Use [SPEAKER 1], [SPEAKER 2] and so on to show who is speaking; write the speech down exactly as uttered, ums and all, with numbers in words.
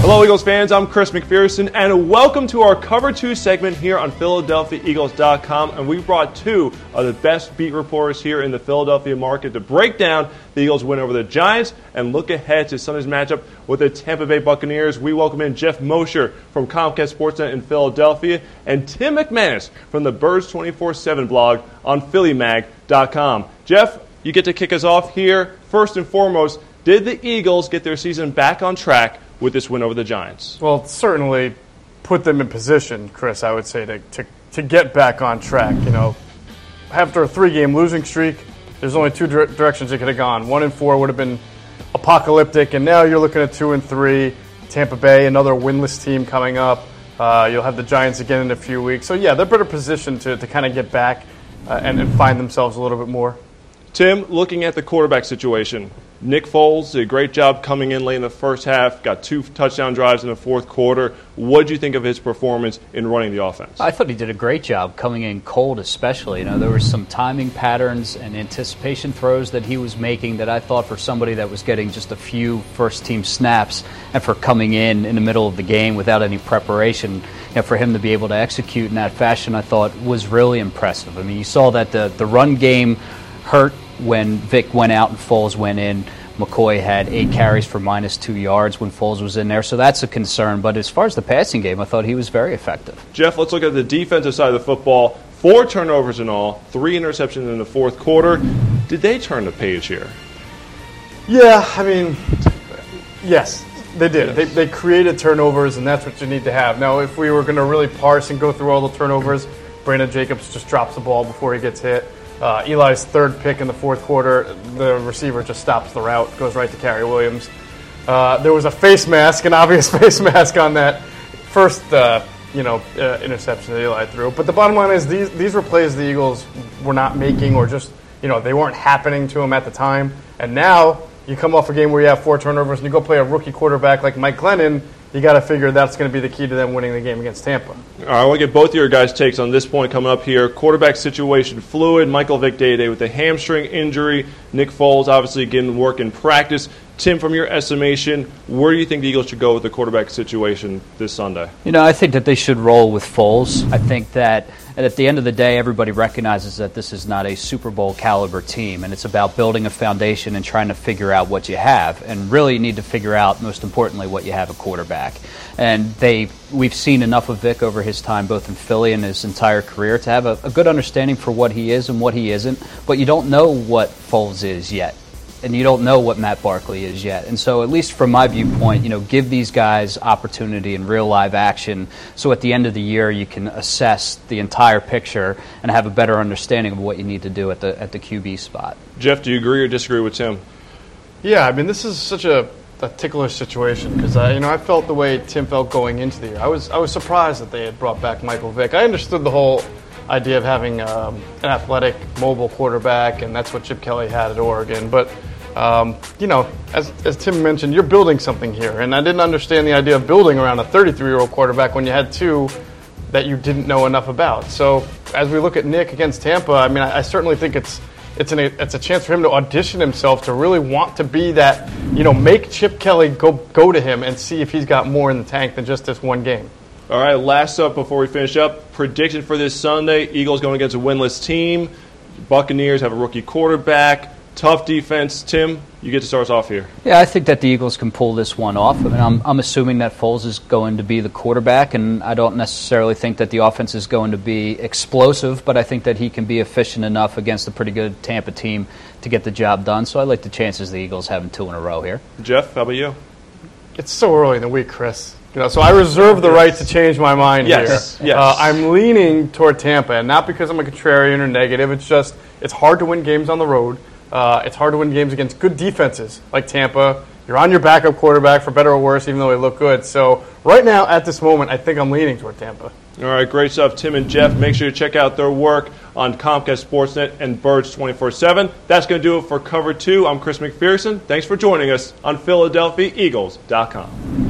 [SPEAKER 1] Hello, Eagles fans. I'm Chris McPherson, and welcome to our Cover two segment here on Philadelphia Eagles dot com. And we brought two of the best beat reporters here in the Philadelphia market to break down the Eagles' win over the Giants and look ahead to Sunday's matchup with the Tampa Bay Buccaneers. We welcome in Jeff Mosher from Comcast Sportsnet in Philadelphia and Tim McManus from the Birds twenty-four seven blog on Philly Mag dot com. Jeff, you get to kick us off here. First and foremost, did the Eagles get their season back on track with this win over the Giants?
[SPEAKER 2] Well, certainly put them in position, Chris, I would say, to, to, to get back on track. You know, after a three-game losing streak, there's only two dire- directions it could have gone. One and four would have been apocalyptic, and now you're looking at two and three. Tampa Bay, another winless team coming up. Uh, you'll have the Giants again in a few weeks. So, yeah, they're better positioned to, to kind of get back uh, and, and find themselves a little bit more.
[SPEAKER 1] Tim, looking at the quarterback situation, Nick Foles did a great job coming in late in the first half, got two touchdown drives in the fourth quarter. What did you think of his performance in running the offense?
[SPEAKER 3] I thought he did a great job coming in cold especially. You know, there were some timing patterns and anticipation throws that he was making that I thought for somebody that was getting just a few first-team snaps and for coming in in the middle of the game without any preparation, you know, for him to be able to execute in that fashion I thought was really impressive. I mean, you saw that the, the run game hurt when Vic went out and Foles went in. McCoy had eight carries for minus two yards when Foles was in there, so that's a concern. But as far as the passing game, I thought he was very effective.
[SPEAKER 1] Jeff, let's look at the defensive side of the football. Four turnovers in all, three interceptions in the fourth quarter. Did they turn the page here?
[SPEAKER 2] Yeah, I mean, yes, they did. Yes. They, they created turnovers, and that's what you need to have. Now, if we were going to really parse and go through all the turnovers, Brandon Jacobs just drops the ball before he gets hit. Uh, Eli's third pick in the fourth quarter, the receiver just stops the route, goes right to Cary Williams. Uh, there was a face mask, an obvious face mask on that first, uh, you know, uh, interception that Eli threw. But the bottom line is these these were plays the Eagles were not making, or just, you know, they weren't happening to them at the time. And now you come off a game where you have four turnovers and you go play a rookie quarterback like Mike Glennon. You got to figure that's going to be the key to them winning the game against Tampa.
[SPEAKER 1] All right, I want to get both of your guys' takes on this point coming up here. Quarterback situation fluid. Michael Vick Day-Day with a hamstring injury. Nick Foles obviously getting work in practice. Tim, from your estimation, where do you think the Eagles should go with the quarterback situation this Sunday?
[SPEAKER 3] You know, I think that they should roll with Foles. I think that at the end of the day, everybody recognizes that this is not a Super Bowl caliber team, and it's about building a foundation and trying to figure out what you have. And really, you need to figure out, most importantly, what you have at quarterback. And they, we've seen enough of Vic over his time, both in Philly and his entire career, to have a, a good understanding for what he is and what he isn't. But you don't know what Foles is yet. And you don't know what Matt Barkley is yet. And so at least from my viewpoint, you know, give these guys opportunity in real live action so at the end of the year you can assess the entire picture and have a better understanding of what you need to do at the at the Q B spot.
[SPEAKER 1] Jeff, do you agree or disagree with Tim?
[SPEAKER 2] Yeah, I mean, this is such a, a ticklish situation because, I, you know, I felt the way Tim felt going into the year. I was, I was surprised that they had brought back Michael Vick. I understood the whole idea of having um, an athletic, mobile quarterback, and that's what Chip Kelly had at Oregon. But Um, you know, as, as Tim mentioned, you're building something here. And I didn't understand the idea of building around a thirty-three-year-old quarterback when you had two that you didn't know enough about. So as we look at Nick against Tampa, I mean, I, I certainly think it's it's, an, it's a chance for him to audition himself to really want to be that, you know, make Chip Kelly go, go to him and see if he's got more in the tank than just this one game.
[SPEAKER 1] All right, last up before we finish up, prediction for this Sunday, Eagles going against a winless team. Buccaneers have a rookie quarterback. Tough defense. Tim, you get to start us off here.
[SPEAKER 3] Yeah, I think that the Eagles can pull this one off. I mean, I'm, I'm assuming that Foles is going to be the quarterback, and I don't necessarily think that the offense is going to be explosive, but I think that he can be efficient enough against a pretty good Tampa team to get the job done. So I like the chances the Eagles having two in a row here.
[SPEAKER 1] Jeff, how about you?
[SPEAKER 2] It's so early in the week, Chris. You know, so I reserve the right to change my mind
[SPEAKER 1] yes.
[SPEAKER 2] here.
[SPEAKER 1] Yes.
[SPEAKER 2] Uh, I'm leaning toward Tampa, and not because I'm a contrarian or negative. It's just it's hard to win games on the road. Uh, it's hard to win games against good defenses like Tampa. You're on your backup quarterback, for better or worse, even though they look good. So right now, at this moment, I think I'm leaning toward Tampa.
[SPEAKER 1] All right, great stuff, Tim and Jeff. Make sure to check out their work on Comcast Sportsnet and Birds twenty-four seven. That's going to do it for Cover two. I'm Chris McPherson. Thanks for joining us on Philadelphia Eagles dot com.